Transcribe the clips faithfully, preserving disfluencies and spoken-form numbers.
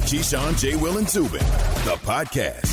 Keyshawn, J. Will, and Zubin, the podcast.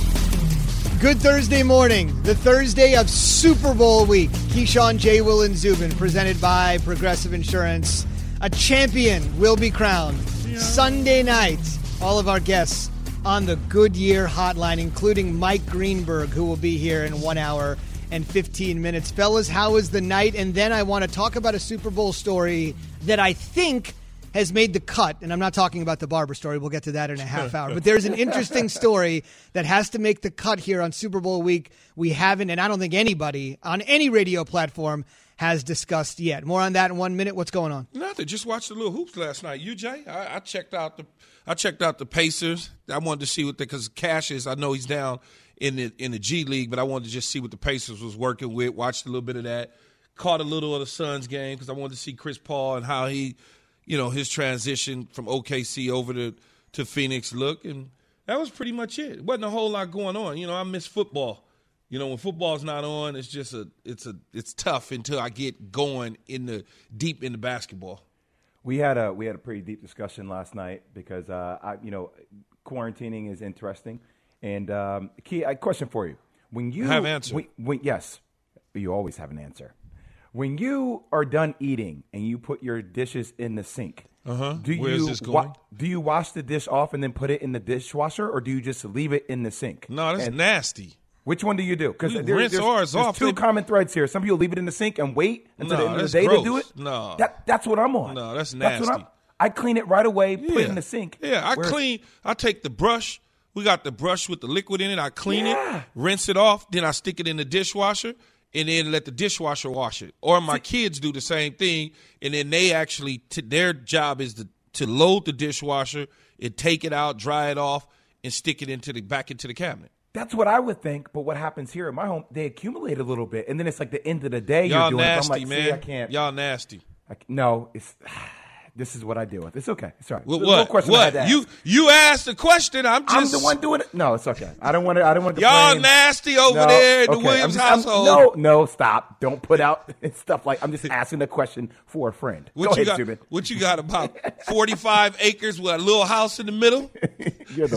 Good Thursday morning, the Thursday of Super Bowl week. Keyshawn, J. Will, and Zubin, presented by Progressive Insurance. A champion will be crowned. Yeah. Sunday night, all of our guests on the Goodyear Hotline, including Mike Greenberg, who will be here in one hour and fifteen minutes. Fellas, how was the night? And then I want to talk about a Super Bowl story that I think has made the cut, and I'm not talking about the barber story. We'll get to that in a half hour. But there's an interesting story that has to make the cut here on Super Bowl week. We haven't, and I don't think anybody on any radio platform has discussed yet. More on that in one minute. What's going on? Nothing. Just watched the little hoops last night. You, Jay? I, I checked out the I checked out the Pacers. I wanted to see what the because Cassius, I know he's down in the in the G League, but I wanted to just see what the Pacers was working with. Watched a little bit of that. Caught a little of the Suns game because I wanted to see Chris Paul and how he. You know, his transition from O K C over to, to Phoenix look, and that was pretty much it. It wasn't a whole lot going on. You know, I miss football. You know, when football's not on, it's just a it's a it's tough until I get going in the deep into basketball. We had a we had a pretty deep discussion last night because uh, I you know, quarantining is interesting. And um, Key, I question for you: when you I have an answer, when, when, yes, you always have an answer. When you are done eating and you put your dishes in the sink, uh-huh. do Where you is this going? wa- do you wash the dish off and then put it in the dishwasher, or do you just leave it in the sink? No, that's and nasty. Which one do you do? Because We there, rinse there's, ours there's off. two They- common threads here. Some people leave it in the sink and wait until No, the end of that's the day gross. to do it. No. that, that's what I'm on. No, that's That's what nasty. I'm- I clean it right away, put Yeah. it in the sink. Yeah, I Where- clean. I take the brush. We got the brush with the liquid in it. I clean Yeah. it, rinse it off, then I stick it in the dishwasher, and then let the dishwasher wash it. Or my kids do the same thing, and then they actually t- their job is to, to load the dishwasher and take it out, dry it off, and stick it into the back into the cabinet. That's what I would think, but what happens here at my home, they accumulate a little bit, and then it's like the end of the day Y'all you're doing nasty, it. I'm like, man. see, I can't. Y'all nasty. I, no, it's this is what I deal with. It's okay. It's all right. What? There's no What? question I had what? to You ask. you asked the question. I'm just. I'm the one doing it. No, it's okay. I don't want to. I don't want to. Y'all complain. nasty over No, there in the okay. Williams I'm just- I'm- household. no, no, stop. Don't put out stuff like I'm just asking a question for a friend. What Go you ahead, got? Zubin. What you got? About forty-five acres with a little house in the middle. You're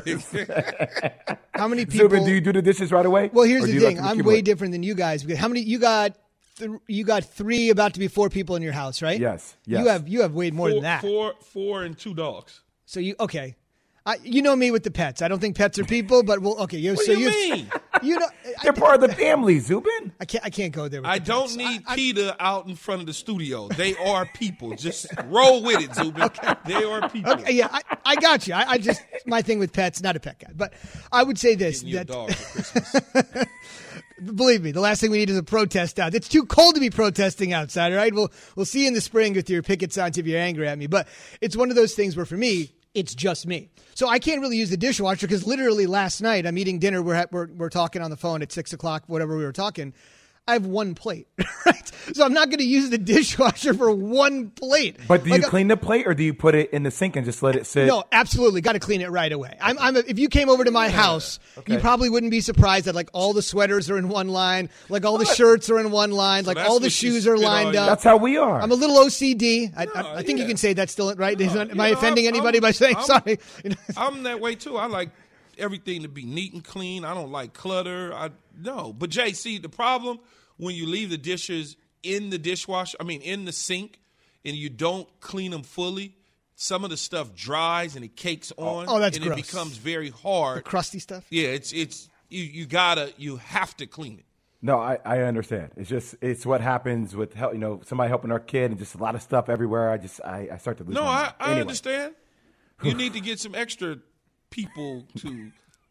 the worst. How many people? Zubin, do you do the dishes right away? Well, here's Or do the you let thing. them I'm accumulate? way different than you guys. How many? You got th- you got three, about to be four people in your house, right? Yes, yes. You have you have way more four, than that. Four, four, and two dogs. So you okay? I, you know me with the pets. I don't think pets are people, but well, okay. You, What so do you you, mean? You know, I, They're part of the family, Zubin. I can't. I can't go there. With I the don't pets. need I, I, PETA out in front of the studio. They are people. Just roll with it, Zubin. They are people. Okay, yeah, I, I got you. I, I just my thing with pets, not a pet guy, but I would say this: Getting you a that dog for Christmas. believe me, the last thing we need is a protest out. It's too cold to be protesting outside. All right, we'll we'll see you in the spring with your picket signs if you're angry at me. But it's one of those things where for me, it's just me. So I can't really use the dishwasher because literally last night I'm eating dinner. We're, at, we're we're talking on the phone at six o'clock, whatever we were talking. I have one plate, right? So I'm not going to use the dishwasher for one plate. But do Like you a- clean the plate or do you put it in the sink and just let it sit? No, absolutely. Got to clean it right away. I'm, I'm a, if you came over to my house, Okay. you probably wouldn't be surprised that like all the sweaters are in one line, like all the shirts are in one line, like that's all the what you shoes are spit lined on your- up. That's how we are. I'm a little O C D. I, I, I think yeah. you can say that's still right. Am I you know, offending I'm- anybody I'm- by saying I'm- sorry? You know? I'm that way too. I like everything to be neat and clean. I don't like clutter. I no. But Jay, see the problem when you leave the dishes in the dishwasher, I mean in the sink, and you don't clean them fully, some of the stuff dries and it cakes on. oh, that's and gross. it becomes very hard. Crusty stuff. Yeah, it's it's you, you gotta you have to clean it. No, I, I understand. It's just it's what happens with help. You know, somebody helping our kid and just a lot of stuff everywhere. I just I, I start to lose. No, my I, mind. I Anyway. understand. You need to get some extra people to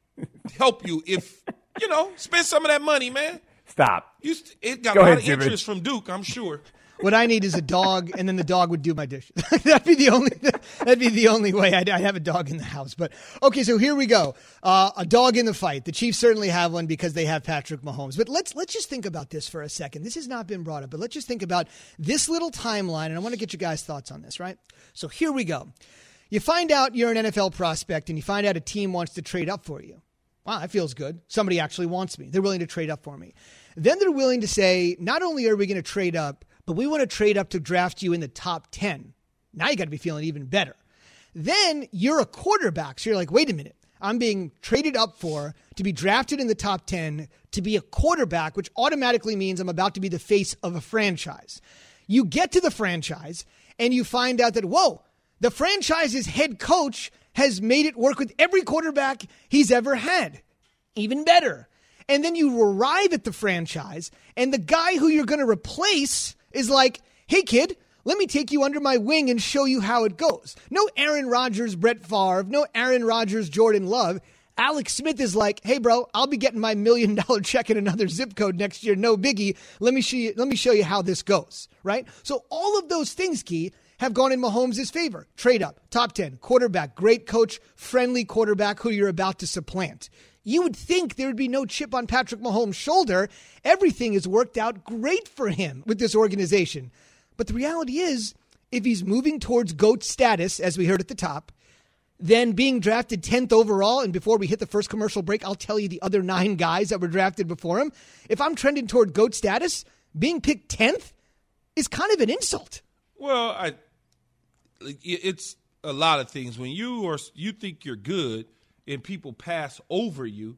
help you. If you know, spend some of that money, man. Stop. You st- it got Go a lot ahead, of Jimmy. interest from Duke, I'm sure. What I need is a dog, and then the dog would do my dishes. that'd be the only. That'd be the only way I'd, I'd have a dog in the house. But okay, so here we go. Uh, a dog in the fight. The Chiefs certainly have one because they have Patrick Mahomes. But let's let's just think about this for a second. This has not been brought up, but let's just think about this little timeline, and I want to get you guys' thoughts on this. Right. So here we go. You find out you're an N F L prospect, and you find out a team wants to trade up for you. Wow, that feels good. Somebody actually wants me. They're willing to trade up for me. Then they're willing to say, not only are we going to trade up, but we want to trade up to draft you in the top ten. Now you got to be feeling even better. Then you're a quarterback. So you're like, wait a minute. I'm being traded up for to be drafted in the top ten to be a quarterback, which automatically means I'm about to be the face of a franchise. You get to the franchise and you find out that, whoa, the franchise's head coach has made it work with every quarterback he's ever had. Even better. And then you arrive at the franchise and the guy who you're going to replace is like, hey, kid, let me take you under my wing and show you how it goes. No Aaron Rodgers, Brett Favre, no Aaron Rodgers, Jordan Love. Alex Smith is like, hey, bro, I'll be getting my million dollar check in another zip code next year. No biggie. Let me show you, let me show you how this goes, right? So all of those things, Key, have gone in Mahomes' favor. Trade up, top ten, quarterback, great coach, friendly quarterback who you're about to supplant. You would think there would be no chip on Patrick Mahomes' shoulder. Everything has worked out great for him with this organization. But the reality is, if he's moving towards GOAT status, as we heard at the top, then being drafted tenth overall, and before we hit the first commercial break, I'll tell you the other nine guys that were drafted before him. If I'm trending toward GOAT status, being picked tenth is kind of an insult. Well, I, it's a lot of things. When you are you think you're good and people pass over you,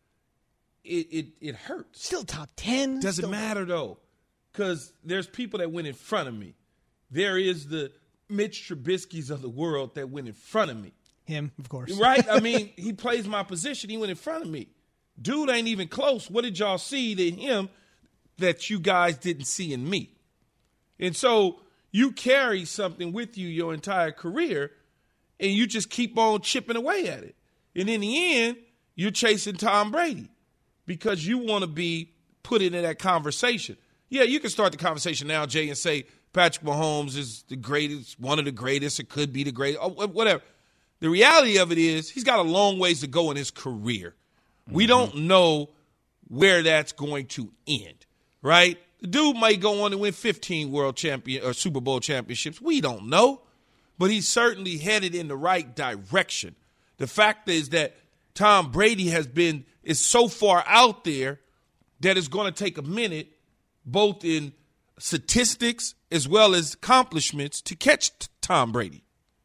it it, it hurts. Still top ten. Doesn't still... matter, though, because there's people that went in front of me. There is the Mitch Trubisky's of the world that went in front of me. Him, of course. Right? I mean, he plays my position. He went in front of me. Dude ain't even close. What did y'all see to him that you guys didn't see in me? And so you carry something with you your entire career, and you just keep on chipping away at it. And in the end, you're chasing Tom Brady because you want to be put into that conversation. Yeah, you can start the conversation now, Jay, and say Patrick Mahomes is the greatest, one of the greatest, it could be the greatest, whatever. The reality of it is he's got a long ways to go in his career. Mm-hmm. We don't know where that's going to end, right? The dude might go on and win fifteen world champion or Super Bowl championships. We don't know, but he's certainly headed in the right direction. The fact is that Tom Brady has been is so far out there that it's going to take a minute, both in statistics as well as accomplishments, to catch t- Tom Brady.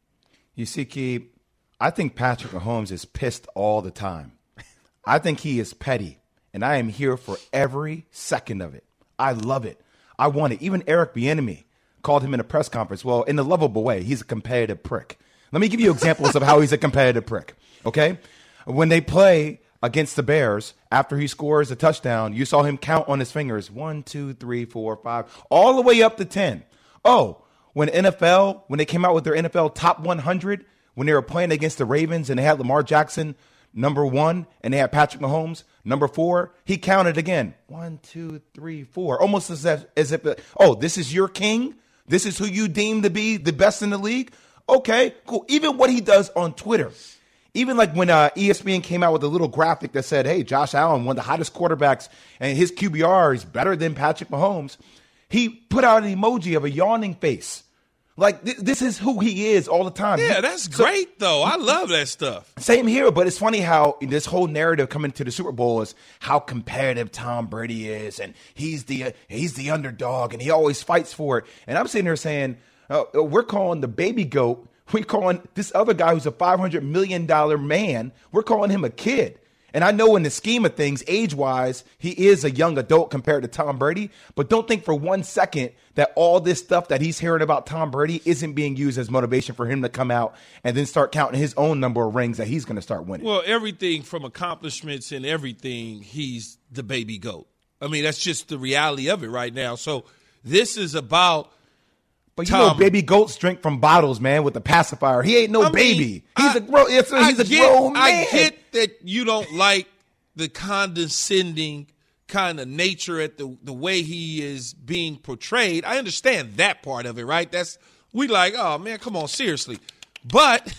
You see, Key, I think Patrick Mahomes is pissed all the time. I think he is petty, and I am here for every second of it. I love it. I want it. Even Eric Bieniemy called him in a press conference. Well, in a lovable way, he's a competitive prick. Let me give you examples of how he's a competitive prick, okay? When they play against the Bears, after he scores a touchdown, you saw him count on his fingers, one, two, three, four, five, all the way up to ten. Oh, when N F L, when they came out with their N F L top one hundred, when they were playing against the Ravens and they had Lamar Jackson, number one, and they had Patrick Mahomes, number four, he counted again. One, two, three, four. Almost as if, as if, oh, this is your king? This is who you deem to be the best in the league? Okay, cool. Even what he does on Twitter. Even like when uh, E S P N came out with a little graphic that said, hey, Josh Allen, one of the hottest quarterbacks, and his Q B R is better than Patrick Mahomes, he put out an emoji of a yawning face. Like, th- this is who he is all the time. Yeah, that's so great, though. I love that stuff. Same here, but it's funny how this whole narrative coming to the Super Bowl is how competitive Tom Brady is, and he's the uh, he's the underdog, and he always fights for it. And I'm sitting there saying, uh, we're calling the baby goat, we're calling this other guy who's a five hundred million dollars man, we're calling him a kid. And I know in the scheme of things, age-wise, he is a young adult compared to Tom Brady. But don't think for one second that all this stuff that he's hearing about Tom Brady isn't being used as motivation for him to come out and then start counting his own number of rings that he's going to start winning. Well, everything from accomplishments and everything, he's the baby GOAT. I mean, that's just the reality of it right now. So this is about But you Tom. know, baby goats drink from bottles, man, with a pacifier. He ain't no I mean, baby. He's I, a grown. He's I a get, grown man. I get that you don't like the condescending kind of nature at the the way he is being portrayed. I understand that part of it, right? That's we like, oh man, come on, seriously. But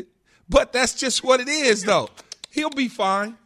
but that's just what it is, though. He'll be fine.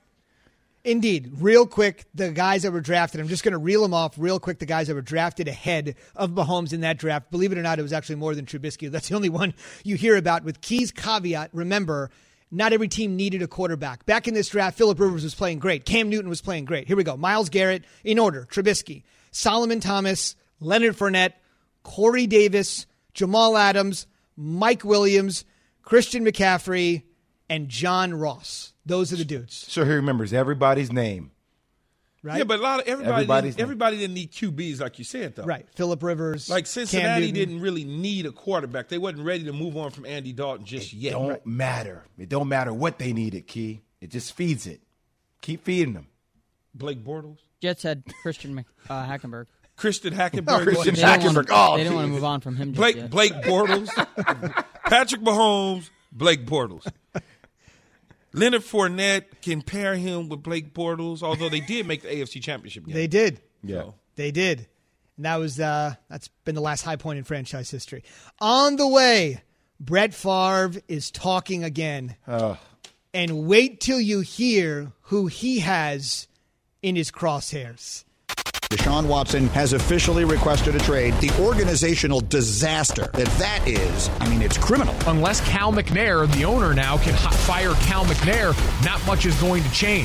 Indeed. Real quick, the guys that were drafted, I'm just going to reel them off real quick, the guys that were drafted ahead of Mahomes in that draft. Believe it or not, it was actually more than Trubisky. That's the only one you hear about. With Key's caveat, remember, not every team needed a quarterback. Back in this draft, Phillip Rivers was playing great. Cam Newton was playing great. Here we go. Myles Garrett, in order, Trubisky, Solomon Thomas, Leonard Fournette, Corey Davis, Jamal Adams, Mike Williams, Christian McCaffrey, and John Ross. Those are the dudes. So he remembers everybody's name. Right? Yeah, but a lot of everybody Everybody's didn't, everybody didn't need Q Bs like you said, though. Right. Phillip Rivers. Like Cam Cincinnati Newton. didn't really need a quarterback. They wasn't ready to move on from Andy Dalton just It yet. don't Right. matter. It don't matter what they needed, Key. It just feeds it. Keep feeding them. Blake Bortles, Jets had Christian Mc, uh, Hackenberg. Christian Hackenberg, Christian They didn't Hackenberg. wanna- Oh, they didn't want to geez. move on from him just Blake yet. Blake Bortles, Patrick Mahomes, Blake Bortles. Leonard Fournette can pair him with Blake Bortles, although they did make the A F C Championship game. They did. Yeah. So, They did. And that was uh, that's been the last high point in franchise history. On the way, Brett Favre is talking again. Uh, And wait till you hear who he has in his crosshairs. Deshaun Watson has officially requested a trade. The organizational disaster that that is, I mean, it's criminal. Unless Cal McNair, the owner now, can hot fire Cal McNair, not much is going to change.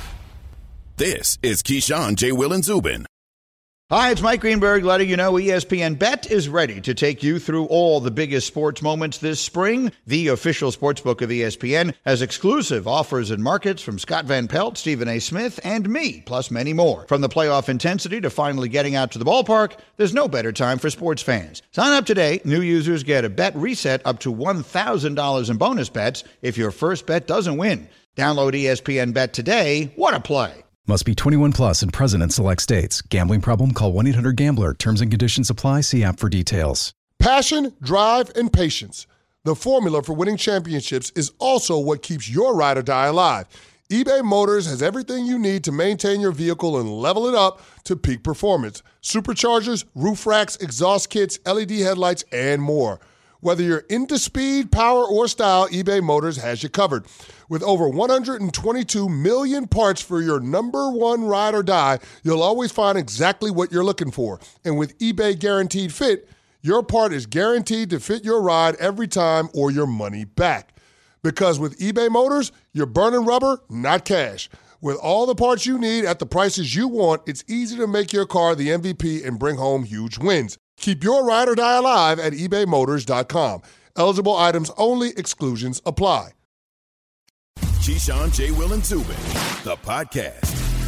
This is Keyshawn, J. Will, and Zubin. Hi, it's Mike Greenberg letting you know E S P N Bet is ready to take you through all the biggest sports moments this spring. The official sportsbook of E S P N has exclusive offers and markets from Scott Van Pelt, Stephen A. Smith, and me, plus many more. From the playoff intensity to finally getting out to the ballpark, there's no better time for sports fans. Sign up today. New users get a bet reset up to one thousand dollars in bonus bets if your first bet doesn't win. Download E S P N Bet today. What a play. Must be twenty-one plus and present in select states. Gambling problem? Call one eight hundred gambler. Terms and conditions apply. See app for details. Passion, drive, and patience. The formula for winning championships is also what keeps your ride or die alive. eBay Motors has everything you need to maintain your vehicle and level it up to peak performance. Superchargers, roof racks, exhaust kits, L E D headlights, and more. Whether you're into speed, power, or style, eBay Motors has you covered. With over one hundred twenty-two million parts for your number one ride or die, you'll always find exactly what you're looking for. And with eBay Guaranteed Fit, your part is guaranteed to fit your ride every time or your money back. Because with eBay Motors, you're burning rubber, not cash. With all the parts you need at the prices you want, it's easy to make your car the M V P and bring home huge wins. Keep your ride or die alive at ebay motors dot com. Eligible items only. Exclusions apply. Keyshawn, J. Will, and Zubin, the podcast.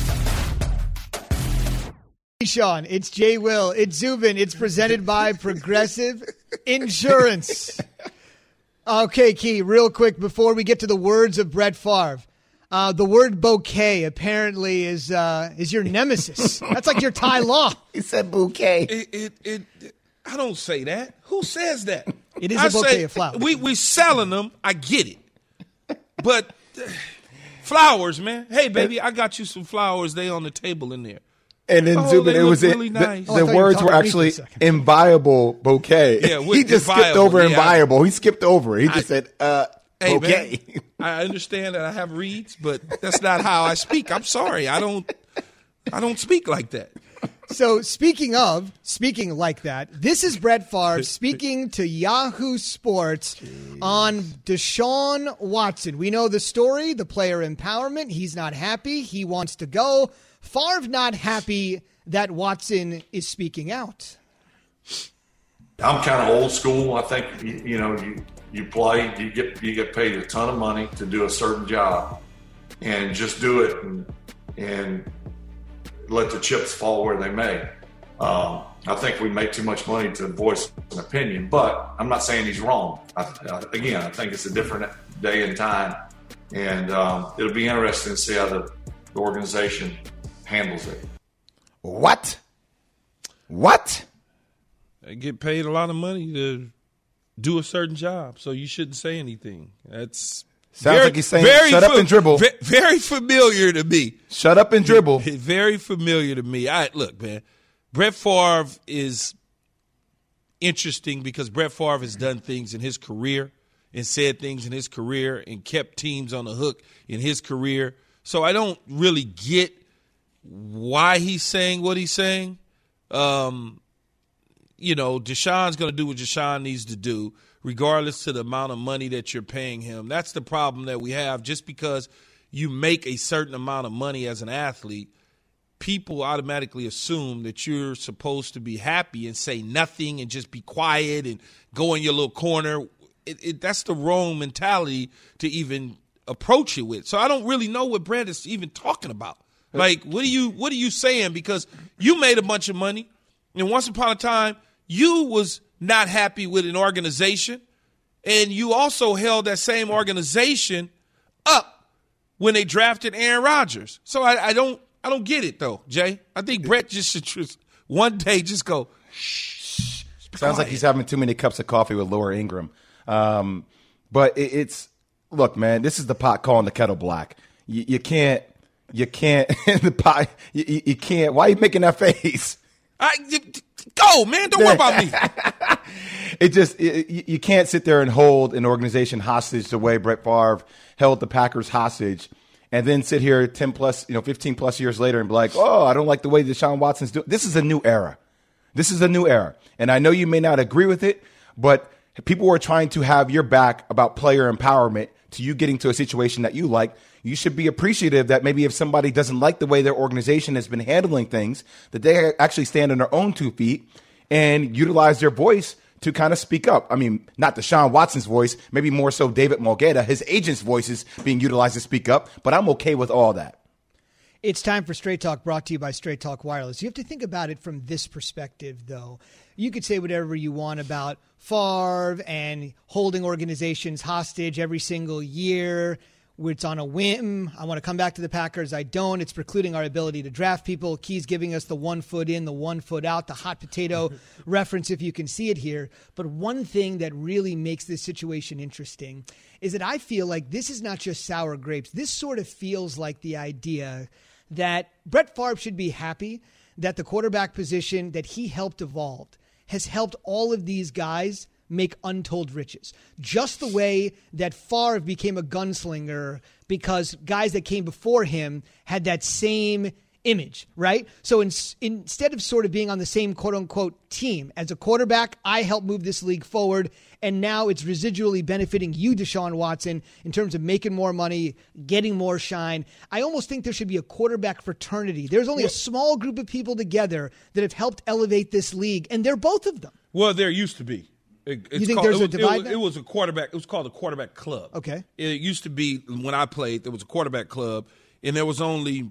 Keyshawn, it's J. Will, it's Zubin. It's presented by Progressive Insurance. Okay, Key, real quick before we get to the words of Brett Favre. Uh, the word bouquet apparently is uh, is your nemesis. That's like your Ty Law. he said bouquet. It, it, it, I don't say that. Who says that? It is I a bouquet say, of flowers. We we selling them. I get it, but uh, flowers, man. Hey, baby, I got you some flowers. They on the table in there. And then Oh, Zubin, they it look was really it, nice. the, Oh, I the thought you were words were talking to me actually for a second. inviolable bouquet. Yeah, with he just skipped inviolable, over yeah. inviolable. He skipped over. He just I- said uh, Hey, bouquet. man, I understand that I have reads, but that's not how I speak. I'm sorry. I don't. I don't speak like that. So speaking of, speaking like that, this is Brett Favre speaking to Yahoo Sports on Deshaun Watson. We know the story, the player empowerment. He's not happy. He wants to go. Favre not happy that Watson is speaking out. I'm kind of old school. I think, you, you know, you, you play, you get you get paid a ton of money to do a certain job, and just do it and, and let the chips fall where they may. Um, I think we make too much money to voice an opinion, but I'm not saying he's wrong. I, I, again, I think it's a different day and time, and um, it'll be interesting to see how the, the organization handles it. What? What? They get paid a lot of money to do a certain job, so you shouldn't say anything. That's Sounds very, like he's saying, very shut up fa- and dribble. ve- Very familiar to me. Shut up and dribble. Very familiar to me. I look, man. Brett Favre is interesting because Brett Favre has done things in his career and said things in his career and kept teams on the hook in his career. So I don't really get why he's saying what he's saying. Um, you know, Deshaun's going to do what Deshaun needs to do, regardless to the amount of money that you're paying him. That's the problem that we have. Just because you make a certain amount of money as an athlete, people automatically assume that you're supposed to be happy and say nothing and just be quiet and go in your little corner. it, it, that's the wrong mentality to even approach it with. So I don't really know what Brett is even talking about. Like, what are you what are you saying? Because you made a bunch of money, and once upon a time, you was not happy with an organization, and you also held that same organization up when they drafted Aaron Rodgers. So I, I don't I don't get it though, Jay. I think Brett just should just one day just go. Shh. Sounds like he's having too many cups of coffee with Laura Ingraham. Um, but it, it's look, man. This is the pot calling the kettle black. You, you can't. You can't the pot. You, you can't. Why are you making that face? I go, man. Don't worry about me. It just it, you can't sit there and hold an organization hostage the way Brett Favre held the Packers hostage, and then sit here ten plus, you know, fifteen plus years later and be like, oh, I don't like the way Deshaun Watson's doing. This is a new era. This is a new era, and I know you may not agree with it, but people were trying to have your back about player empowerment to you getting to a situation that you like. You should be appreciative that maybe if somebody doesn't like the way their organization has been handling things, that they actually stand on their own two feet and utilize their voice to kind of speak up. I mean, not Deshaun Watson's voice, maybe more so David Mulgeta, his agent's voice is being utilized to speak up, but I'm okay with all that. It's time for Straight Talk, brought to you by Straight Talk Wireless. You have to think about it from this perspective, though. You could say whatever you want about Favre and holding organizations hostage every single year. It's on a whim. I want to come back to the Packers. I don't. It's precluding our ability to draft people. Key's giving us the one foot in, the one foot out, the hot potato reference, if you can see it here. But one thing that really makes this situation interesting is that I feel like this is not just sour grapes. This sort of feels like the idea that Brett Favre should be happy that the quarterback position that he helped evolve has helped all of these guys make untold riches. Just the way that Favre became a gunslinger because guys that came before him had that same image, right? So in, instead of sort of being on the same quote-unquote team, as a quarterback, I helped move this league forward, and now it's residually benefiting you, Deshaun Watson, in terms of making more money, getting more shine. I almost think there should be a quarterback fraternity. There's only a small group of people together that have helped elevate this league, and they're both of them. Well, there used to be. It, you think called, there's it a was, divide? It was, it was a quarterback. It was called a quarterback club. Okay. It used to be when I played. There was a quarterback club, and there was only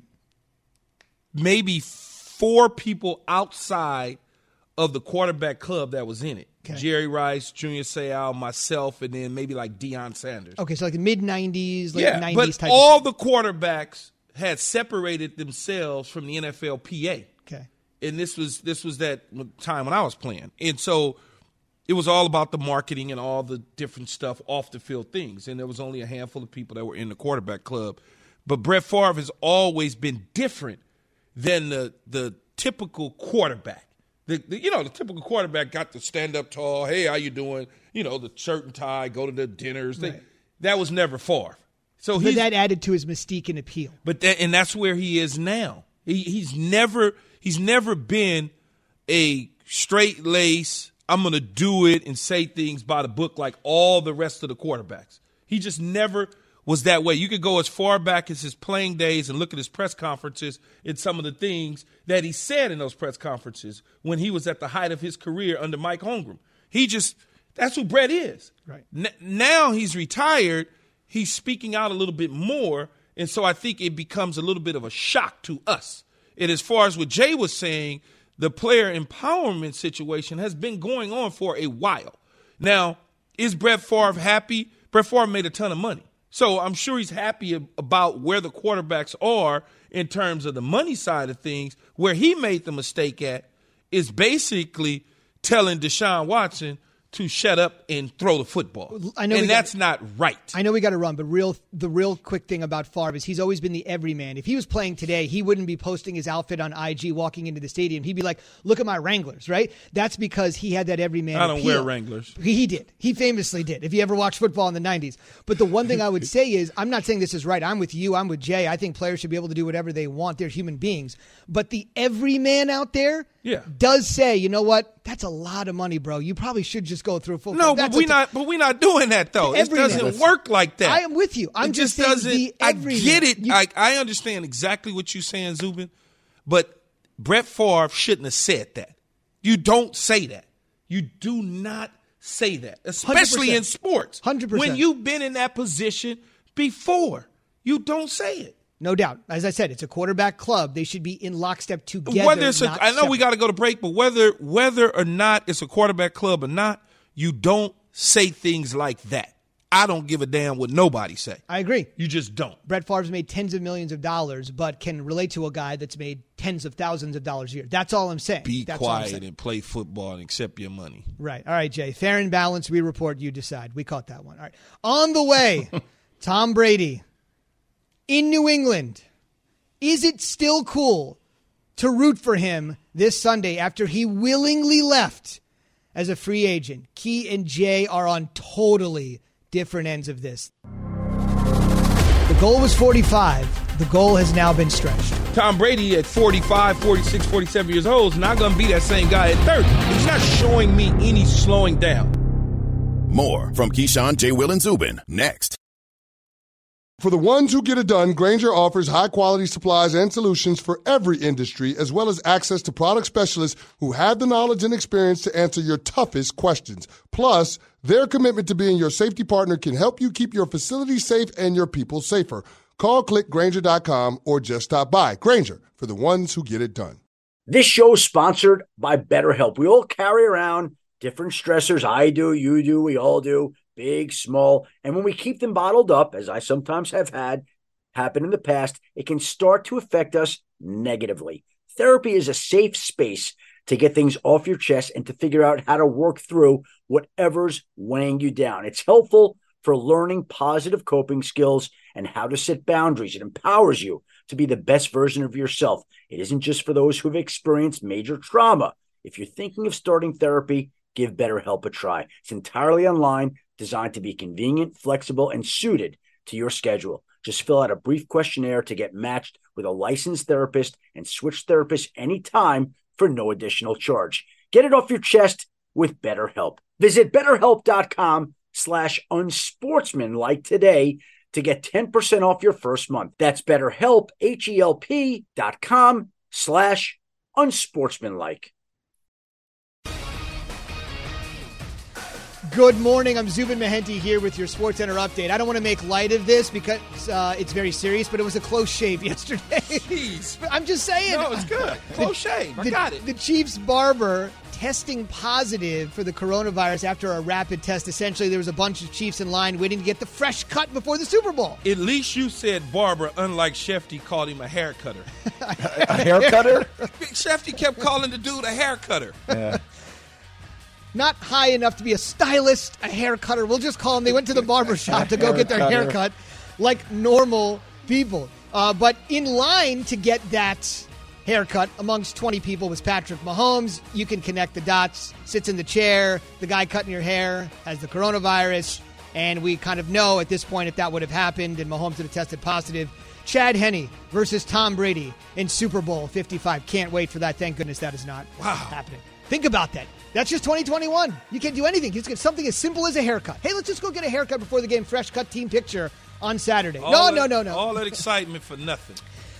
maybe four people outside of the quarterback club that was in it. Okay. Jerry Rice, Junior Seau, myself, and then maybe like Deion Sanders. Okay, so like the mid nineties, late yeah, nineties but type. all of the quarterbacks had separated themselves from the N F L P A. Okay. And this was this was that time when I was playing, and so it was all about the marketing and all the different stuff off the field things. And there was only a handful of people that were in the quarterback club. But Brett Favre has always been different than the the typical quarterback. The, the, you know, the typical quarterback got to stand up tall. Hey, how you doing? You know, the shirt and tie, go to the dinners. They, Right. That was never Favre. So but he's, that added to his mystique and appeal. But that, and that's where he is now. He, he's never he's never been a straight lace, I'm going to do it and say things by the book like all the rest of the quarterbacks. He just never was that way. You could go as far back as his playing days and look at his press conferences and some of the things that he said in those press conferences when he was at the height of his career under Mike Holmgren. He just, that's who Brett is. Right. N- now he's retired. He's speaking out a little bit more. And so I think it becomes a little bit of a shock to us. And as far as what Jay was saying, the player empowerment situation has been going on for a while. Now, is Brett Favre happy? Brett Favre made a ton of money. So I'm sure he's happy about where the quarterbacks are in terms of the money side of things. Where he made the mistake at is basically telling Deshaun Watson to shut up and throw the football. I know and got, that's not right. I know we got to run, but real the real quick thing about Favre is he's always been the everyman. If he was playing today, he wouldn't be posting his outfit on I G walking into the stadium. He'd be like, look at my Wranglers, right? That's because he had that everyman I don't appeal. wear Wranglers. He, he did. He famously did, if you ever watched football in the nineties. But the one thing I would say is, I'm not saying this is right. I'm with you. I'm with Jay. I think players should be able to do whatever they want. They're human beings. But the everyman out there Yeah. does say, you know what? That's a lot of money, bro. You probably should just go through football. No, That's but we a- not. But we're not doing that though. It Every doesn't man. work like that. I am with you. I'm it just, just saying doesn't. the I everyman. get it. You- I I understand exactly what you're saying, Zubin. But Brett Favre shouldn't have said that. You don't say that. You do not say that, especially one hundred percent. in sports. one hundred percent. When you've been in that position before, you don't say it. No doubt. As I said, it's a quarterback club. They should be in lockstep together. Whether it's a, not I know separate. we got to go to break, but whether whether or not it's a quarterback club or not, you don't say things like that. I don't give a damn what nobody say. I agree. You just don't. Brett Favre's made tens of millions of dollars, but can relate to a guy that's made tens of thousands of dollars a year. That's all I'm saying. Be that's all I'm quiet saying. and play football and accept your money. Right. All right, Jay. Fair and balanced, we report, you decide. We caught that one. All right. On the way, Tom Brady in New England. Is it still cool to root for him this Sunday after he willingly left as a free agent? Key and Jay are on totally different ends of this. The goal was forty-five. The goal has now been stretched. Tom Brady at forty-five, forty-six, forty-seven years old is not going to be that same guy at thirty. He's not showing me any slowing down. More from Keyshawn, J. Will, and Zubin next. For the ones who get it done, Grainger offers high-quality supplies and solutions for every industry, as well as access to product specialists who have the knowledge and experience to answer your toughest questions. Plus, their commitment to being your safety partner can help you keep your facility safe and your people safer. Call click Grainger dot com or just stop by. Grainger, for the ones who get it done. This show is sponsored by BetterHelp. We all carry around different stressors. I do, you do, we all do. Big, small, and when we keep them bottled up, as I sometimes have had happen in the past, it can start to affect us negatively. Therapy is a safe space to get things off your chest and to figure out how to work through whatever's weighing you down. It's helpful for learning positive coping skills and how to set boundaries. It empowers you to be the best version of yourself. It isn't just for those who've experienced major trauma. If you're thinking of starting therapy, give BetterHelp a try. It's entirely online, designed to be convenient, flexible, and suited to your schedule. Just fill out a brief questionnaire to get matched with a licensed therapist and switch therapists anytime for no additional charge. Get it off your chest with BetterHelp. Visit BetterHelp.com slash unsportsmanlike today to get ten percent off your first month. That's BetterHelp, H-E-L-P dot com slash unsportsmanlike. Good morning. I'm Zubin Mehenti here with your SportsCenter update. I don't want to make light of this because uh, it's very serious, but it was a close shave yesterday. Jeez. I'm just saying. No, it's good. Close shave. I the, got it. The Chiefs barber testing positive for the coronavirus after a rapid test. Essentially, there was a bunch of Chiefs in line waiting to get the fresh cut before the Super Bowl. At least you said barber, unlike Shefty called him a hair cutter. A hair cutter? Shefty kept calling the dude a hair cutter. Yeah. Not high enough to be a stylist, a hair cutter. We'll just call them. They went to the barber shop to go get their hair cut like normal people. Uh, but in line to get that haircut amongst twenty people was Patrick Mahomes. You can connect the dots. Sits in the chair. The guy cutting your hair has the coronavirus. And we kind of know at this point if that would have happened and Mahomes would have tested positive. Chad Henne versus Tom Brady in Super Bowl fifty-five. Can't wait for that. Thank goodness that is not wow. happening. Think about that. That's just twenty twenty-one. You can't do anything. Just get something as simple as a haircut. Hey, let's just go get a haircut before the game. Fresh cut team picture on Saturday. All no, that, no, no, no. All that excitement for nothing.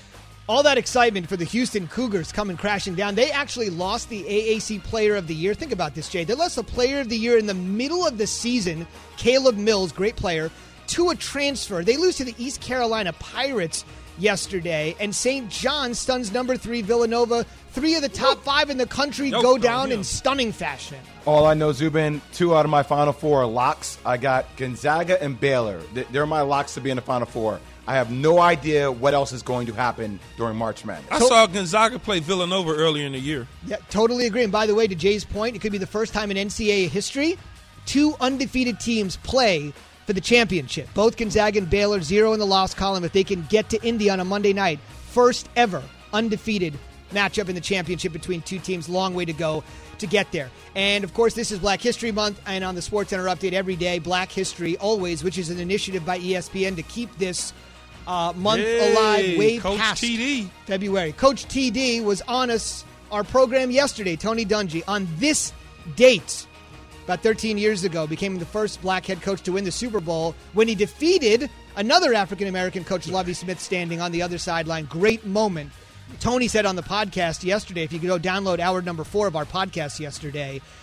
All that excitement for the Houston Cougars coming crashing down. They actually lost the A A C Player of the Year. Think about this, Jay. They lost the Player of the Year in the middle of the season. Caleb Mills, great player, to a transfer. They lose to the East Carolina Pirates yesterday, and Saint John stuns number three Villanova. Three of the top five in the country Nope, go no, down yeah. in stunning fashion. All I know, Zubin, two out of my Final Four are locks. I got Gonzaga and Baylor. They're my locks to be in the Final Four. I have no idea what else is going to happen during March Madness. I saw Gonzaga play Villanova earlier in the year. Yeah, totally agree. And by the way, to Jay's point, it could be the first time in N C double A history two undefeated teams play for the championship. Both Gonzaga and Baylor, zero in the loss column. If they can get to Indy on a Monday night, first ever undefeated matchup in the championship between two teams. Long way to go to get there. And, of course, this is Black History Month, and on the SportsCenter update every day, Black History Always, which is an initiative by E S P N to keep this uh, month hey, alive way Coach past T D. February. Coach T D was on us, our program yesterday, Tony Dungy, on this date. About thirteen years ago, became the first black head coach to win the Super Bowl when he defeated another African-American coach, Lovie Smith, standing on the other sideline. Great moment. Tony said on the podcast yesterday, if you could go download hour number four of our podcast yesterday,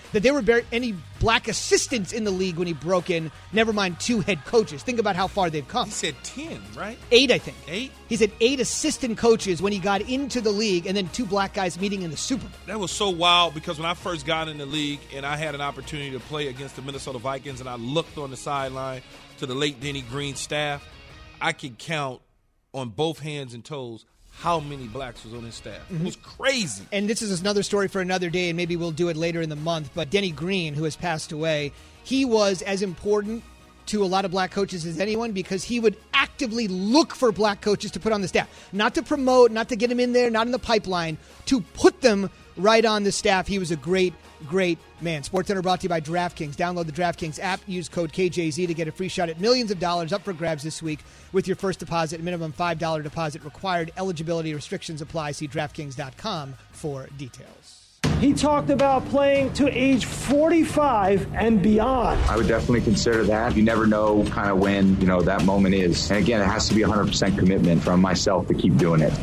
that there were bar- any black assistants in the league when he broke in, never mind two head coaches. Think about how far they've come. He said ten, right? Eight, I think. Eight? He said eight assistant coaches when he got into the league, and then two black guys meeting in the Super Bowl. That was so wild because when I first got in the league and I had an opportunity to play against the Minnesota Vikings and I looked on the sideline to the late Denny Green staff, I could count on both hands and toes how many blacks was on his staff. Mm-hmm. It was crazy. And this is another story for another day, and maybe we'll do it later in the month. But Denny Green, who has passed away, he was as important to a lot of black coaches as anyone because he would actively look for black coaches to put on the staff. Not to promote, not to get them in there, not in the pipeline, to put them right on the staff. He was a great, great man. SportsCenter brought to you by DraftKings. Download the DraftKings app. Use code K J Z to get a free shot at millions of dollars up for grabs this week with your first deposit. Minimum five dollars deposit required. Eligibility restrictions apply. See DraftKings dot com for details. He talked about playing to age forty-five and beyond. I would definitely consider that. You never know kind of when, you know, that moment is. And again, it has to be one hundred percent commitment from myself to keep doing it.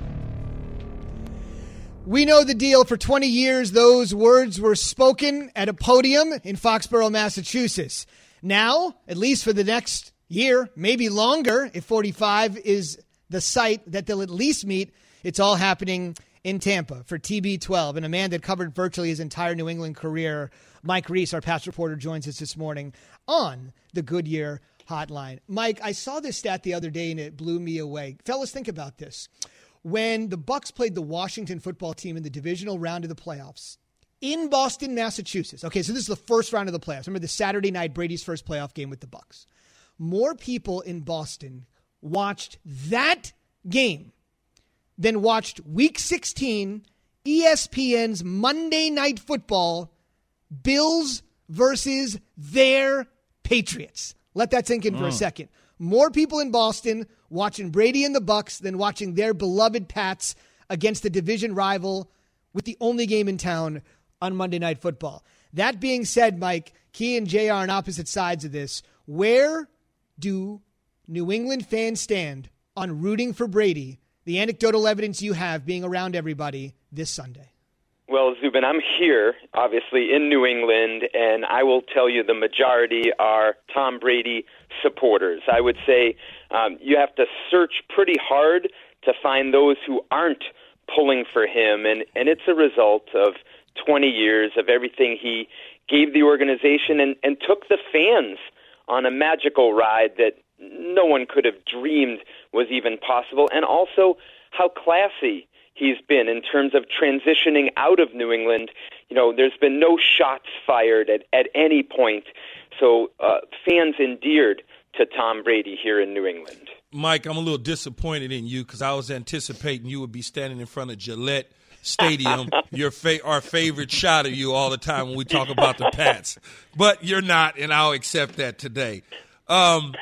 We know the deal. For twenty years, those words were spoken at a podium in Foxborough, Massachusetts. Now, at least for the next year, maybe longer, if forty-five is the site that they'll at least meet, it's all happening in Tampa for T B twelve. And a man that covered virtually his entire New England career, Mike Reese, our past reporter, joins us this morning on the Goodyear Hotline. Mike, I saw this stat the other day and it blew me away. Fellas, think about this. When the Bucks played the Washington football team in the divisional round of the playoffs in Boston, Massachusetts. Okay, so this is the first round of the playoffs. Remember the Saturday night, Brady's first playoff game with the Bucks. More people in Boston watched that game than watched Week sixteen, E S P N's Monday Night Football, Bills versus their Patriots. Let that sink in for mm. a second. More people in Boston watching Brady and the Bucks than watching their beloved Pats against the division rival with the only game in town on Monday Night Football. That being said, Mike, Key and Jay are on opposite sides of this. Where do New England fans stand on rooting for Brady, the anecdotal evidence you have being around everybody this Sunday? Well, Zubin, I'm here, obviously, in New England, and I will tell you the majority are Tom Brady supporters. I would say um, you have to search pretty hard to find those who aren't pulling for him, and, and it's a result of twenty years of everything he gave the organization and, and took the fans on a magical ride that no one could have dreamed was even possible, and also how classy he's been in terms of transitioning out of New England. You know, there's been no shots fired at, at any point. So uh, fans endeared to Tom Brady here in New England. Mike, I'm a little disappointed in you because I was anticipating you would be standing in front of Gillette Stadium, your fa- our favorite shot of you all the time when we talk about the Pats. But you're not, and I'll accept that today. Um,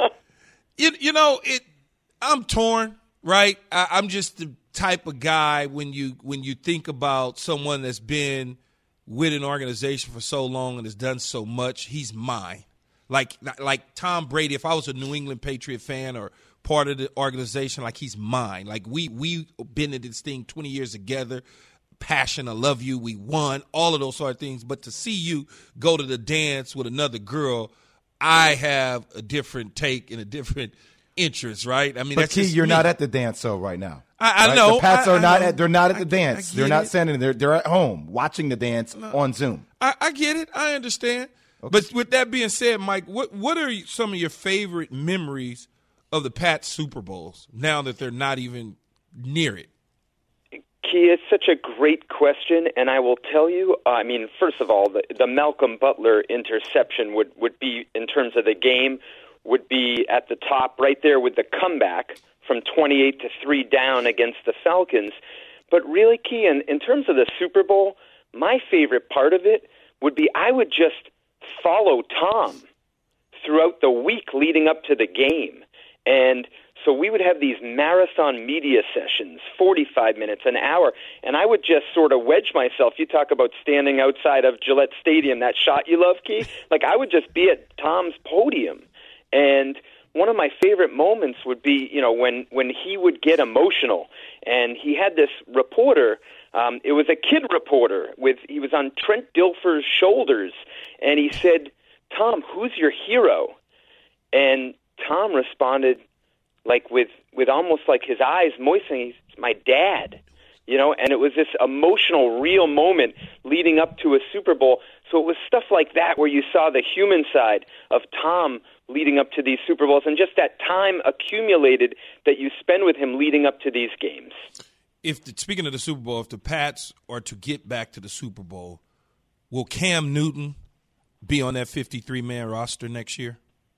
you, you know, it. I'm torn, right? I, I'm just the type of guy when you when you think about someone that's been with an organization for so long and has done so much, he's mine. Like like Tom Brady, if I was a New England Patriot fan or part of the organization, like he's mine. Like we we been in this thing twenty years together. Passion, I love you, we won, all of those sort of things. But to see you go to the dance with another girl, I have a different take and a different interest, right? I mean, but that's Key, just you're me. not at the dance show right now. I, I right? know the Pats I, are I not know. at. They're not at the I, dance. I they're not it. standing. They're they're at home watching the dance no. on Zoom. I, I get it. I understand. Okay. But with that being said, Mike, what what are some of your favorite memories of the Pats Super Bowls now that they're not even near it? Key, it's such a great question, and I will tell you, uh, I mean, first of all, the, the Malcolm Butler interception would, would be, in terms of the game, would be at the top right there with the comeback from twenty-eight to three down against the Falcons. But really, Key, in, in terms of the Super Bowl, my favorite part of it would be I would just follow Tom throughout the week leading up to the game. And so we would have these marathon media sessions, forty-five minutes, an hour, and I would just sort of wedge myself. You talk about standing outside of Gillette Stadium, that shot you love, Key? Like I would just be at Tom's podium and one of my favorite moments would be, you know, when, when he would get emotional. And he had this reporter, um, it was a kid reporter, with he was on Trent Dilfer's shoulders, and he said, "Tom, who's your hero?" And Tom responded, like with, with almost like his eyes moistening, "He's my dad." You know, and it was this emotional, real moment leading up to a Super Bowl. So it was stuff like that where you saw the human side of Tom leading up to these Super Bowls, and just that time accumulated that you spend with him leading up to these games. If the, speaking of the Super Bowl, if the Pats are to get back to the Super Bowl, will Cam Newton be on that fifty-three man roster next year?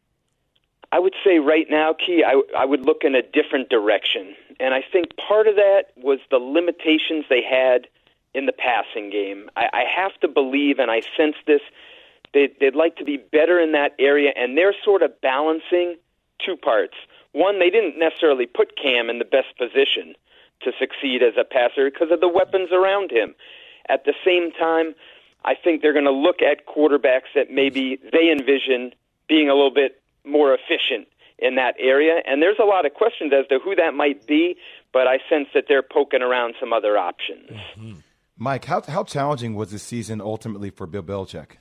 I would say right now, Key, I, I would look in a different direction. And I think part of that was the limitations they had in the passing game. I, I have to believe, and I sense this, they, they'd like to be better in that area, and they're sort of balancing two parts. One, they didn't necessarily put Cam in the best position to succeed as a passer because of the weapons around him. At the same time, I think they're going to look at quarterbacks that maybe they envision being a little bit more efficient in that area. And there's a lot of questions as to who that might be, but I sense that they're poking around some other options. Mm-hmm. Mike, how how challenging was this season ultimately for Bill Belichick?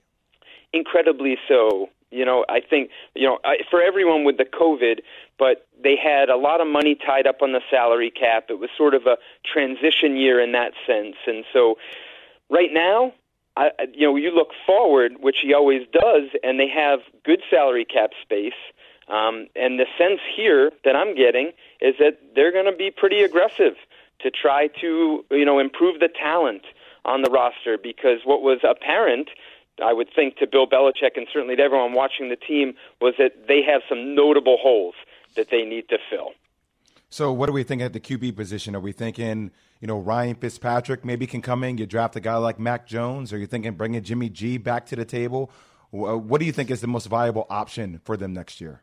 Incredibly so. You know, I think, you know, I, for everyone with the COVID, but they had a lot of money tied up on the salary cap. It was sort of a transition year in that sense. And so right now, I, you know, you look forward, which he always does, and they have good salary cap space. Um, and the sense here that I'm getting is that they're going to be pretty aggressive to try to, you know, improve the talent on the roster, because what was apparent, I would think, to Bill Belichick and certainly to everyone watching the team, was that they have some notable holes that they need to fill. So what are we thinking at the Q B position? Are we thinking, you know, Ryan Fitzpatrick maybe can come in, you draft a guy like Mac Jones? Are you thinking bringing Jimmy G back to the table? What do you think is the most viable option for them next year?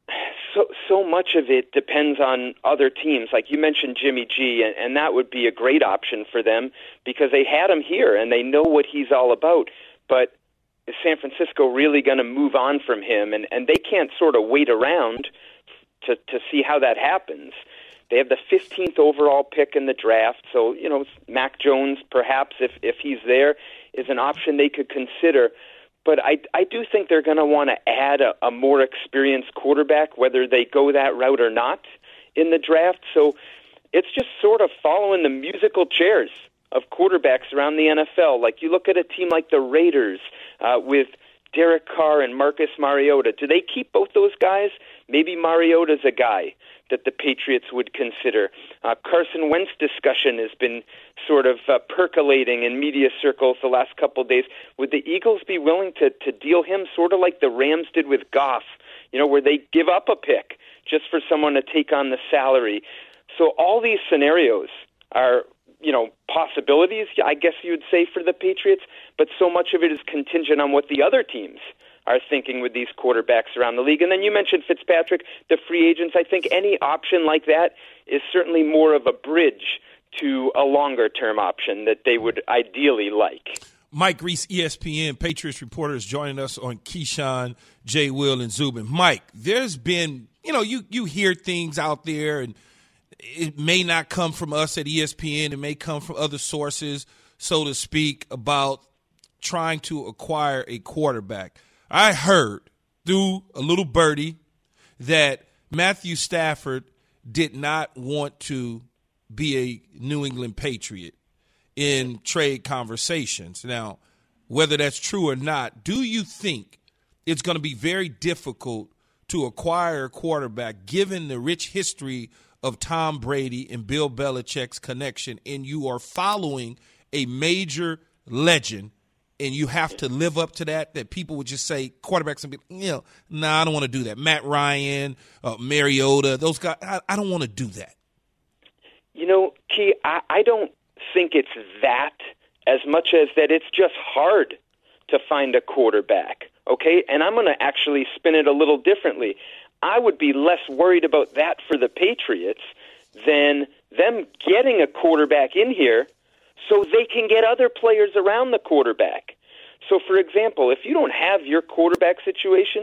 So so much of it depends on other teams. Like you mentioned Jimmy G, and, and that would be a great option for them because they had him here and they know what he's all about. But is San Francisco really going to move on from him? And, and they can't sort of wait around to, to see how that happens. They have the fifteenth overall pick in the draft, so, you know, Mac Jones, perhaps, if, if he's there, is an option they could consider. But I, I do think they're going to want to add a, a more experienced quarterback, whether they go that route or not in the draft. So it's just sort of following the musical chairs of quarterbacks around the N F L. Like you look at a team like the Raiders uh, with Derek Carr and Marcus Mariota. Do they keep both those guys? Maybe Mariota's a guy that the Patriots would consider. Uh, Carson Wentz discussion has been sort of uh, percolating in media circles the last couple of days. Would the Eagles be willing to, to deal him sort of like the Rams did with Goff, you know, where they give up a pick just for someone to take on the salary? So all these scenarios are, you know, possibilities, I guess you would say, for the Patriots, but so much of it is contingent on what the other teams are thinking with these quarterbacks around the league. And then you mentioned Fitzpatrick, the free agents. I think any option like that is certainly more of a bridge to a longer-term option that they would ideally like. Mike Reese, E S P N Patriots reporter, is joining us on Keyshawn, J. Will, and Zubin. Mike, there's been, you know, you, you hear things out there, and it may not come from us at E S P N. It may come from other sources, so to speak, about trying to acquire a quarterback. I heard through a little birdie that Matthew Stafford did not want to be a New England Patriot in trade conversations. Now, whether that's true or not, do you think it's going to be very difficult to acquire a quarterback given the rich history of Tom Brady and Bill Belichick's connection, and you are following a major legend, and you have to live up to that, that people would just say quarterbacks and be, you know, nah, I don't want to do that. Matt Ryan, uh, Mariota, those guys, I, I don't want to do that. You know, Key, I, I don't think it's that as much as that it's just hard to find a quarterback, okay? And I'm going to actually spin it a little differently. I would be less worried about that for the Patriots than them getting a quarterback in here so they can get other players around the quarterback. So, for example, if you don't have your quarterback situation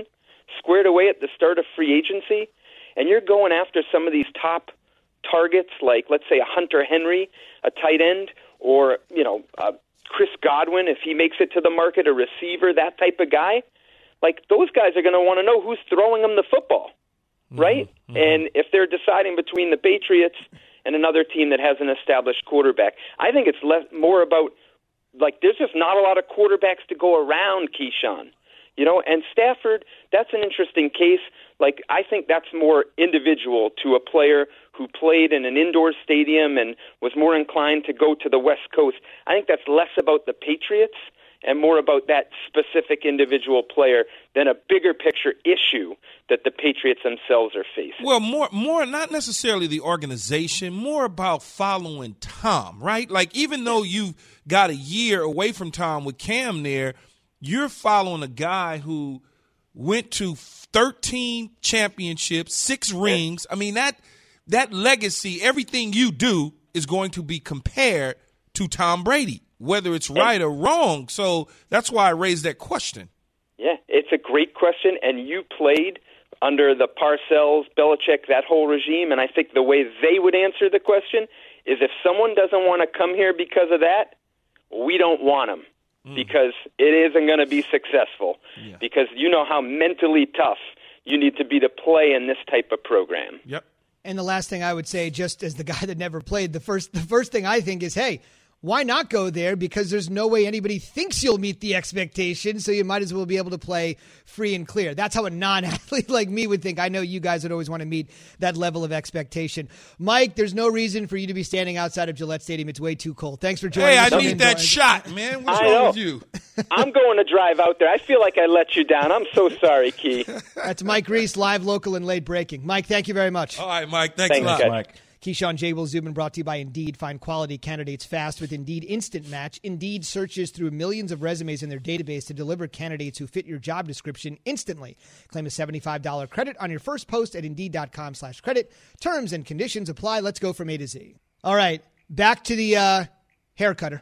squared away at the start of free agency, and you're going after some of these top targets, like let's say a Hunter Henry, a tight end, or you know uh, Chris Godwin, if he makes it to the market, a receiver, that type of guy. Like those guys are going to want to know who's throwing them the football, right? Mm-hmm. And if they're deciding between the Patriots and another team that has an established quarterback, I think it's less more about like there's just not a lot of quarterbacks to go around, Keyshawn. You know, and Stafford, that's an interesting case. Like, I think that's more individual to a player who played in an indoor stadium and was more inclined to go to the West Coast. I think that's less about the Patriots and more about that specific individual player than a bigger picture issue that the Patriots themselves are facing. Well, more, more not necessarily the organization, more about following Tom, right? Like, even though you've got a year away from Tom with Cam there, you're following a guy who went to thirteen championships, six rings. I mean, that that legacy, everything you do is going to be compared to Tom Brady, whether it's right or wrong. So that's why I raised that question. Yeah, it's a great question, and you played under the Parcells, Belichick, that whole regime, and I think the way they would answer the question is if someone doesn't want to come here because of that, we don't want them. Because it isn't going to be successful. Yeah. Because you know how mentally tough you need to be to play in this type of program. Yep. And the last thing I would say, just as the guy that never played, the first the first thing I think is, hey, why not go there? Because there's no way anybody thinks you'll meet the expectation, so you might as well be able to play free and clear. That's how a non-athlete like me would think. I know you guys would always want to meet that level of expectation. Mike, there's no reason for you to be standing outside of Gillette Stadium. It's way too cold. Thanks for joining hey, us. Hey, I need that shot, man. What's I wrong know. with you? I'm going to drive out there. I feel like I let you down. I'm so sorry, Key. That's Mike Reese, live, local, and late breaking. Mike, thank you very much. All right, Mike. Thanks, Thanks a lot. guys. Mike. Keyshawn, J. Will Zubin, brought to you by Indeed. Find quality candidates fast with Indeed Instant Match. Indeed searches through millions of resumes in their database to deliver candidates who fit your job description instantly. Claim a seventy-five dollars credit on your first post at Indeed.com slash credit. Terms and conditions apply. Let's go from A to Z. All right, back to the uh, hair cutter.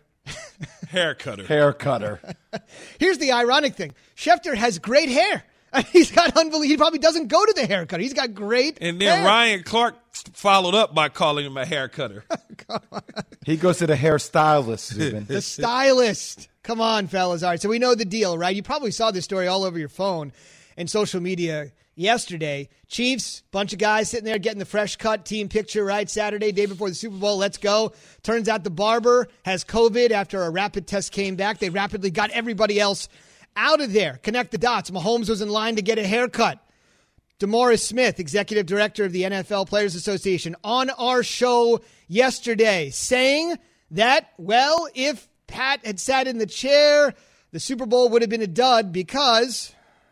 Hair cutter. Hair cutter. Here's the ironic thing. Schefter has great hair. He's got unbelievable. He probably doesn't go to the hair cutter. He's got great And then hair. Ryan Clark followed up by calling him a hair cutter. He goes to the hairstylist, Zubin. The stylist. Come on, fellas. All right, so we know the deal, right? You probably saw this story all over your phone and social media yesterday. Chiefs, bunch of guys sitting there getting the fresh cut team picture, right? Saturday, day before the Super Bowl. Let's go. Turns out the barber has COVID after a rapid test came back. They rapidly got everybody else out of there. Connect the dots. Mahomes was in line to get a haircut. DeMaurice Smith, executive director of the N F L Players Association, on our show yesterday saying that, well, if Pat had sat in the chair, the Super Bowl would have been a dud because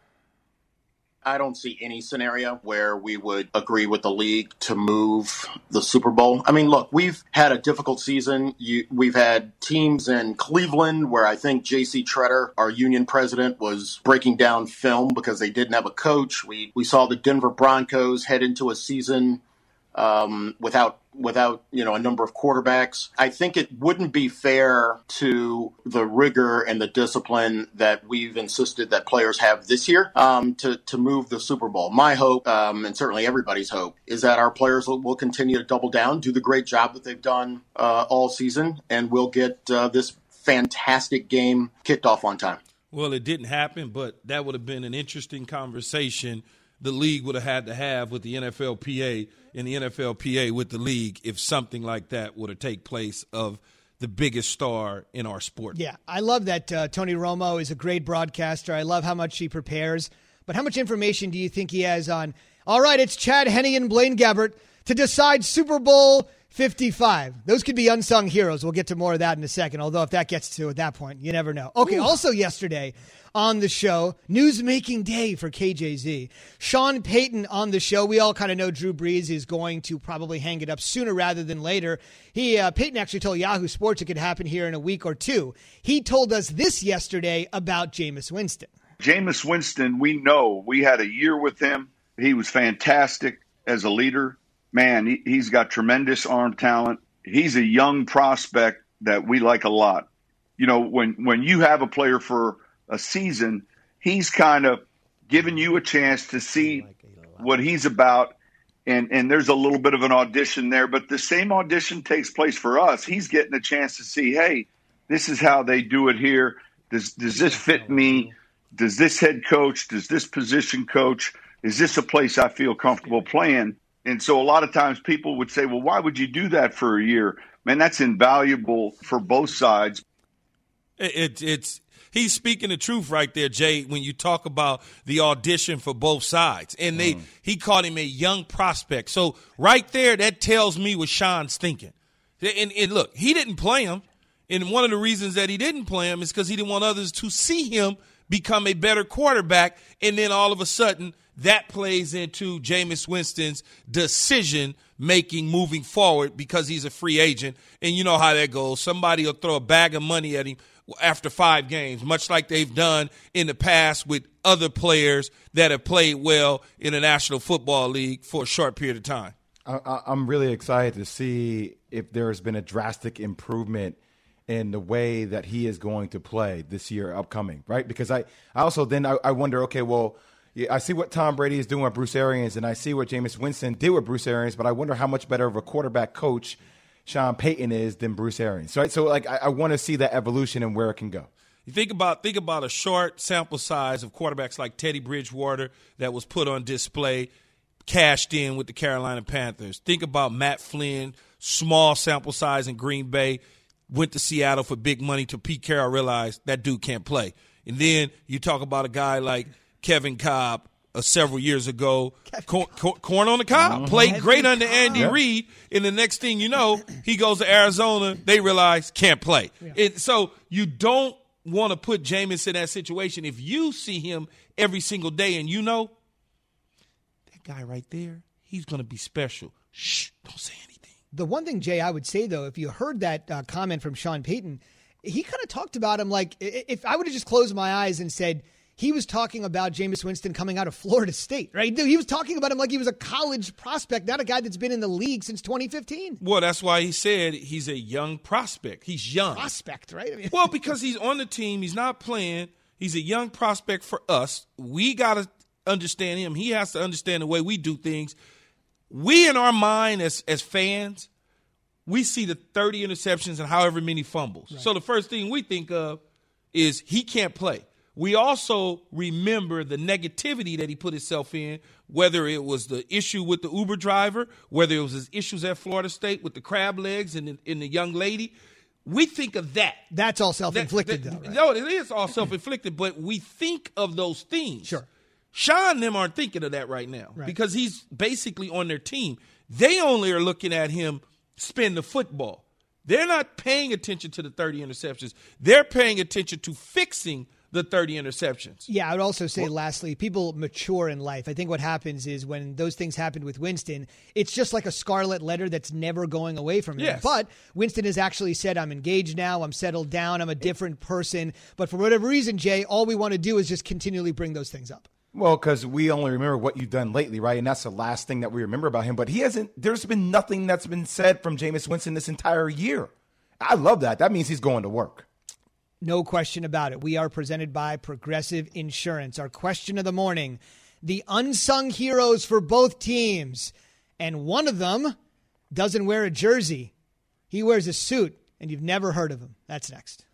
I don't see any scenario where we would agree with the league to move the Super Bowl. I mean, look, we've had a difficult season. You, we've had teams in Cleveland where I think J C Treader, our union president, was breaking down film because they didn't have a coach. We we saw the Denver Broncos head into a season um, without without, you know, a number of quarterbacks. I think it wouldn't be fair to the rigor and the discipline that we've insisted that players have this year um, to, to move the Super Bowl. My hope, um, and certainly everybody's hope, is that our players will, will continue to double down, do the great job that they've done uh, all season, and we'll get uh, this fantastic game kicked off on time. Well, it didn't happen, but that would have been an interesting conversation the league would have had to have with the N F L P A and the N F L P A with the league if something like that would have taken place of the biggest star in our sport. Yeah, I love that uh, Tony Romo is a great broadcaster. I love how much he prepares. But how much information do you think he has on, all right, it's Chad Henne and Blaine Gabbert to decide Super Bowl fifty-five. Those could be unsung heroes. We'll get to more of that in a second, although if that gets to at that point, you never know. Okay, Ooh. Also yesterday on the show, news-making day for K J Z. Sean Payton on the show. We all kind of know Drew Brees is going to probably hang it up sooner rather than later. He uh, Payton actually told Yahoo Sports it could happen here in a week or two. He told us this yesterday about Jameis Winston. Jameis Winston, we know. We had a year with him. He was fantastic as a leader. Man, he, he's got tremendous arm talent. He's a young prospect that we like a lot. You know, when, when you have a player for a season, he's kind of giving you a chance to see what he's about. And, and there's a little bit of an audition there, but the same audition takes place for us. He's getting a chance to see, hey, this is how they do it here. Does, does this fit me? Does this head coach, does this position coach, is this a place I feel comfortable playing? And so a lot of times people would say, well, why would you do that for a year? Man, that's invaluable for both sides. It, it, it's he's speaking the truth right there, Jay, when you talk about the audition for both sides. And they mm. he called him a young prospect. So right there, that tells me what Sean's thinking. And, and look, he didn't play him. And one of the reasons that he didn't play him is because he didn't want others to see him become a better quarterback. And then all of a sudden, that plays into Jameis Winston's decision-making moving forward because he's a free agent. And you know how that goes. Somebody will throw a bag of money at him after five games, much like they've done in the past with other players that have played well in the National Football League for a short period of time. I, I'm really excited to see if there has been a drastic improvement in the way that he is going to play this year upcoming, right? Because I, I also then I, I wonder, okay, well, I see what Tom Brady is doing with Bruce Arians, and I see what Jameis Winston did with Bruce Arians, but I wonder how much better of a quarterback coach Sean Payton is than Bruce Arians. Right? So, like, I, I want to see that evolution and where it can go. You think about think about a short sample size of quarterbacks like Teddy Bridgewater that was put on display, cashed in with the Carolina Panthers. Think about Matt Flynn, small sample size in Green Bay, went to Seattle for big money till Pete Carroll realized that dude can't play. And then you talk about a guy like Kevin Cobb uh, several years ago, corn, corn, corn on the cob, mm-hmm. played Kevin great under Andy yeah. Reid, and the next thing you know, he goes to Arizona, they realize can't play. Yeah. It, so you don't want to put Jameis in that situation. If you see him every single day and you know, that guy right there, he's going to be special. Shh, don't say anything. The one thing, Jay, I would say, though, if you heard that uh, comment from Sean Payton, he kind of talked about him like, if I would have just closed my eyes and said, he was talking about Jameis Winston coming out of Florida State, right? He was talking about him like he was a college prospect, not a guy that's been in the league since twenty fifteen. Well, that's why he said he's a young prospect. He's young. Prospect, right? I mean, well, because he's on the team. He's not playing. He's a young prospect for us. We got to understand him. He has to understand the way we do things. We, in our mind as, as fans, we see the thirty interceptions and however many fumbles. Right. So the first thing we think of is he can't play. We also remember the negativity that he put himself in, whether it was the issue with the Uber driver, whether it was his issues at Florida State with the crab legs and the, and the young lady. We think of that. That's all self-inflicted, that, that, though, right? No, it is all self-inflicted, but we think of those things. Sure. Sean and them aren't thinking of that right now right. because he's basically on their team. They only are looking at him spin the football. They're not paying attention to the thirty interceptions. They're paying attention to fixing the thirty interceptions. Yeah, I would also say, well, lastly, people mature in life. I think what happens is when those things happened with Winston, it's just like a scarlet letter that's never going away from him. Yes. But Winston has actually said, I'm engaged now, I'm settled down, I'm a different person. But for whatever reason, Jay, all we want to do is just continually bring those things up. Well, because we only remember what you've done lately, right? And that's the last thing that we remember about him. But he hasn't, there's been nothing that's been said from Jameis Winston this entire year. I love that. That means he's going to work. No question about it. We are presented by Progressive Insurance. Our question of the morning, the unsung heroes for both teams. And one of them doesn't wear a jersey. He wears a suit, and you've never heard of him. That's next.